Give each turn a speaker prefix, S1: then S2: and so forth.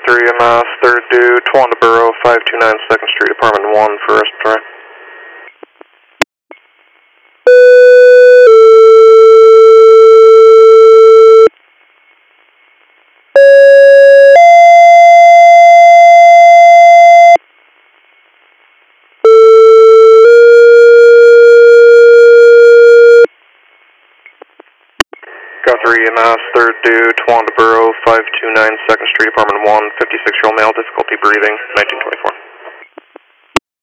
S1: 3 MS, 3rd due, Towanda Borough, 529 2nd Street, Apartment 1 for respiratory. Got 3 EMS, 3rd due, Towanda Borough, 529 2nd Street, Apartment 1, 56-year-old male, difficulty breathing, 1924.